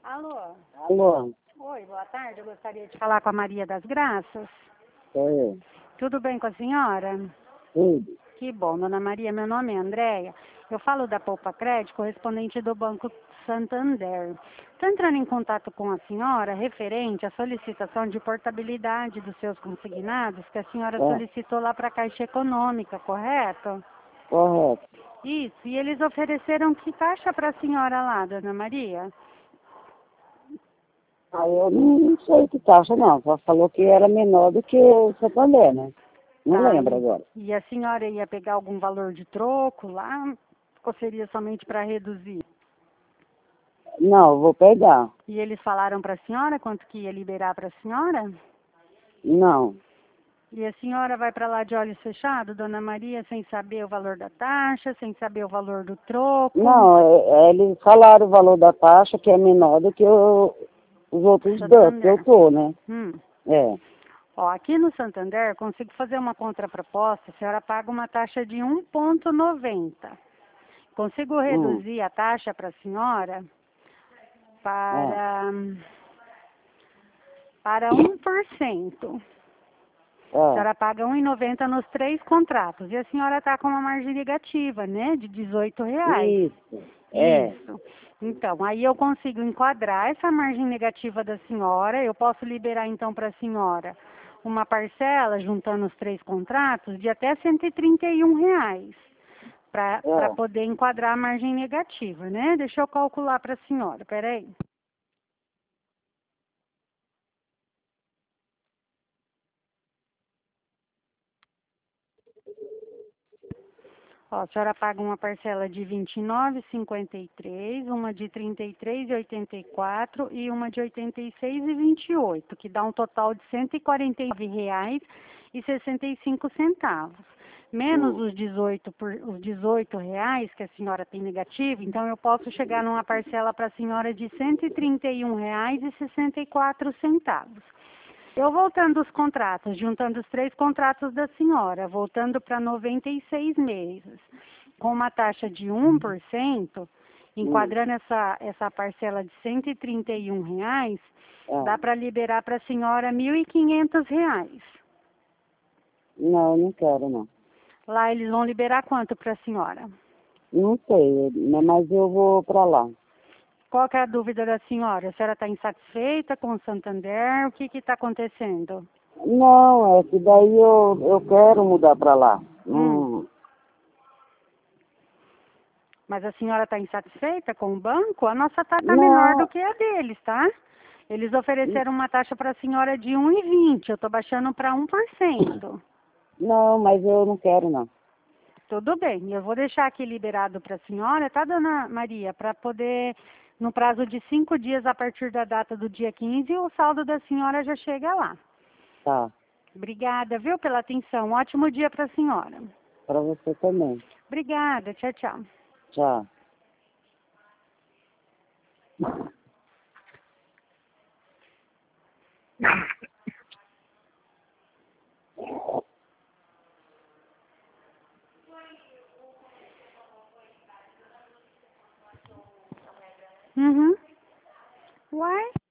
Alô? Alô, Oi, boa tarde. Eu gostaria de falar com a Maria das Graças. sou eu. Tudo bem com a senhora? Tudo. Que bom, dona Maria. Meu nome é Andréia. Eu falo da Poupa Crédito, correspondente do Banco Santander. Estou entrando em contato com a senhora referente à solicitação de portabilidade dos seus consignados que a senhora solicitou lá para a Caixa Econômica, correto? Correto. Isso. E eles ofereceram que taxa para a senhora lá, dona Maria? Aí eu não sei que taxa não, só falou que era menor do que o Santander, né? Não Tá. lembro agora. E a senhora ia pegar algum valor de troco lá? Ou seria somente para reduzir? Não, eu vou pegar. E eles falaram para a senhora quanto que ia liberar para a senhora? Não. E a senhora vai para lá de olhos fechados, dona Maria, sem saber o valor da taxa, sem saber o valor do troco? Não, eles falaram o valor da taxa que é menor do que os outros bancos que eu tô, né? Hum. É. Ó, aqui no Santander, eu consigo fazer uma contraproposta, a senhora paga uma taxa de 1,90. Consigo reduzir a taxa para a senhora para, para 1%. A senhora paga 1,90 nos 3 contratos. E a senhora está com uma margem negativa, né? De R$ 18. Isso. Isso. Então, aí eu consigo enquadrar essa margem negativa da senhora. Eu posso liberar, então, para a senhora uma parcela, juntando os 3 contratos, de até R$ 131, para poder enquadrar a margem negativa, né? Deixa eu calcular para a senhora, peraí. Ó, a senhora paga uma parcela de R$ 29,53, uma de R$ 33,84 e uma de R$ 86,28, que dá um total de R$ 149,65. Menos os 18 reais que a senhora tem negativo, então eu posso chegar numa parcela para a senhora de R$ 131,64. Eu voltando os contratos, juntando os 3 contratos da senhora, voltando para 96 meses, com uma taxa de 1%, enquadrando essa parcela de R$ 131, dá para liberar para a senhora R$ 1.500. Não, não quero não. Lá eles vão liberar quanto para a senhora? Não sei, mas eu vou pra lá. Qual que é a dúvida da senhora? A senhora está insatisfeita com o Santander? O que está acontecendo? Não, é que daí eu quero mudar pra lá. Mas a senhora está insatisfeita com o banco? A nossa taxa está menor do Não, que a deles, tá? Eles ofereceram uma taxa para a senhora de 1,20. Eu estou baixando para 1%. não, mas eu não quero não. Tudo bem. Eu vou deixar aqui liberado para a senhora, tá, dona Maria? Para poder, no prazo de 5 dias a partir da data do dia 15, o saldo da senhora já chega lá. Tá. Obrigada, viu, pela atenção. Ótimo dia para a senhora. Pra você também. Obrigada. Tchau, tchau. Tchau. Uhum. Why?